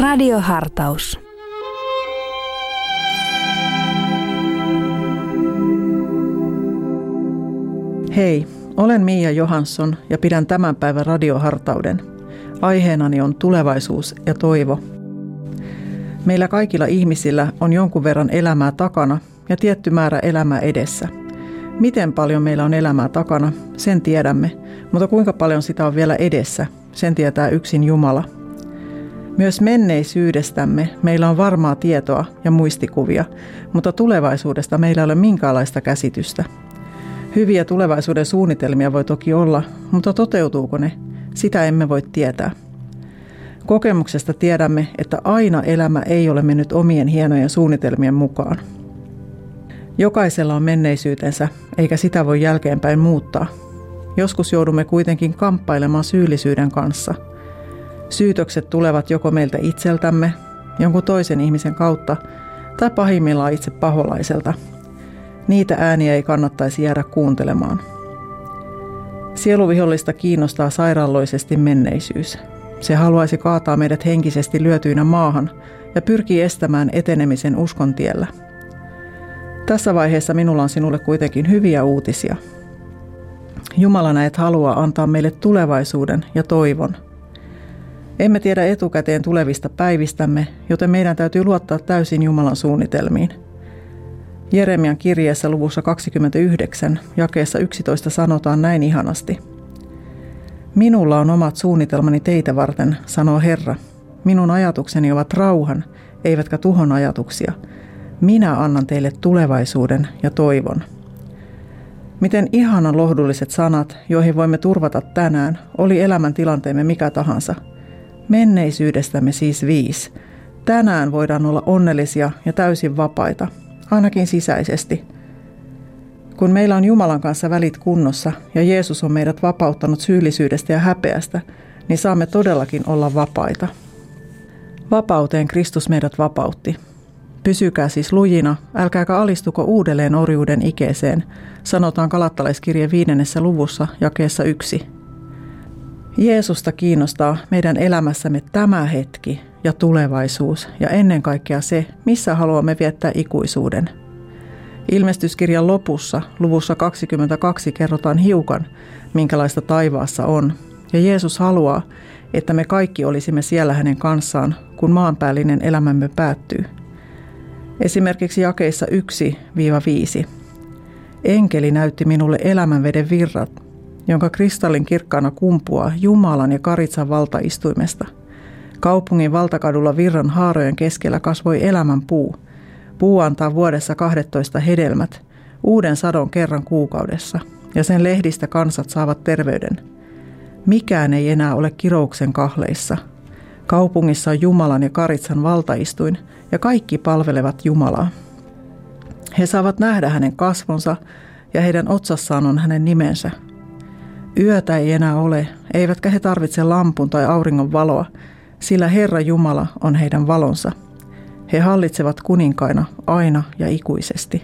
Radiohartaus. Hei, olen Mia Johansson ja pidän tämän päivän radiohartauden. Aiheenani on tulevaisuus ja toivo. Meillä kaikilla ihmisillä on jonkun verran elämää takana ja tietty määrä elämää edessä. Miten paljon meillä on elämää takana, sen tiedämme, mutta kuinka paljon sitä on vielä edessä, sen tietää yksin Jumala. Myös menneisyydestämme meillä on varmaa tietoa ja muistikuvia, mutta tulevaisuudesta meillä ei ole minkäänlaista käsitystä. Hyviä tulevaisuuden suunnitelmia voi toki olla, mutta toteutuuko ne? Sitä emme voi tietää. Kokemuksesta tiedämme, että aina elämä ei ole mennyt omien hienojen suunnitelmien mukaan. Jokaisella on menneisyytensä, eikä sitä voi jälkeenpäin muuttaa. Joskus joudumme kuitenkin kamppailemaan syyllisyyden kanssa. Syytökset tulevat joko meiltä itseltämme, jonkun toisen ihmisen kautta tai pahimmillaan itse paholaiselta. Niitä ääniä ei kannattaisi jäädä kuuntelemaan. Sieluvihollista kiinnostaa sairaalloisesti menneisyys. Se haluaisi kaataa meidät henkisesti lyötyinä maahan ja pyrkii estämään etenemisen uskon tiellä. Tässä vaiheessa minulla on sinulle kuitenkin hyviä uutisia. Jumala näet haluaa antaa meille tulevaisuuden ja toivon. Emme tiedä etukäteen tulevista päivistämme, joten meidän täytyy luottaa täysin Jumalan suunnitelmiin. Jeremian kirjeessä luvussa 29, jakeessa 11 sanotaan näin ihanasti. Minulla on omat suunnitelmani teitä varten, sanoo Herra. Minun ajatukseni ovat rauhan, eivätkä tuhon ajatuksia. Minä annan teille tulevaisuuden ja toivon. Miten ihanan lohdulliset sanat, joihin voimme turvata tänään, oli elämäntilanteemme mikä tahansa. Menneisyydestämme siis 5. Tänään voidaan olla onnellisia ja täysin vapaita, ainakin sisäisesti. Kun meillä on Jumalan kanssa välit kunnossa ja Jeesus on meidät vapauttanut syyllisyydestä ja häpeästä, niin saamme todellakin olla vapaita. Vapauteen Kristus meidät vapautti. Pysykää siis lujina, älkääkä alistuko uudelleen orjuuden ikeeseen, sanotaan Galattalaiskirjeen 5. luvussa jakeessa 1. Jeesusta kiinnostaa meidän elämässämme tämä hetki ja tulevaisuus ja ennen kaikkea se, missä haluamme viettää ikuisuuden. Ilmestyskirjan lopussa, luvussa 22, kerrotaan hiukan, minkälaista taivaassa on, ja Jeesus haluaa, että me kaikki olisimme siellä hänen kanssaan, kun maanpäällinen elämämme päättyy. Esimerkiksi jakeissa 1-5. Enkeli näytti minulle elämänveden virrat, jonka kristallin kirkkaana kumpuaa Jumalan ja Karitsan valtaistuimesta. Kaupungin valtakadulla virran haarojen keskellä kasvoi elämän puu. Puu antaa vuodessa 12 hedelmät, uuden sadon kerran kuukaudessa, ja sen lehdistä kansat saavat terveyden. Mikään ei enää ole kirouksen kahleissa. Kaupungissa on Jumalan ja Karitsan valtaistuin, ja kaikki palvelevat Jumalaa. He saavat nähdä hänen kasvonsa, ja heidän otsassaan on hänen nimensä. Yötä ei enää ole, eivätkä he tarvitse lampun tai auringon valoa, sillä Herra Jumala on heidän valonsa. He hallitsevat kuninkaina aina ja ikuisesti.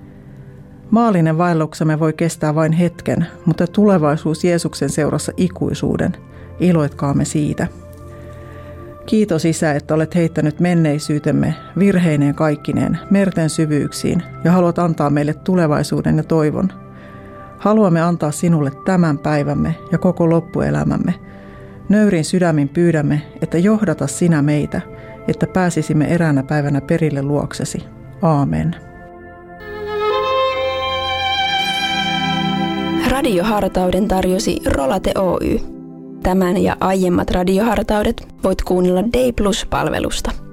Maallinen vaelluksemme voi kestää vain hetken, mutta tulevaisuus Jeesuksen seurassa ikuisuuden. Iloitkaamme siitä. Kiitos Isä, että olet heittänyt menneisyytemme virheineen kaikkineen merten syvyyksiin ja haluat antaa meille tulevaisuuden ja toivon. Haluamme antaa sinulle tämän päivämme ja koko loppuelämämme. Nöyrin sydämin pyydämme, että johdata sinä meitä, että pääsisimme eräänä päivänä perille luoksesi. Aamen. Radiohartauden tarjosi Rolate Oy. Tämän ja aiemmat radiohartaudet voit kuunnella Day Plus-palvelusta.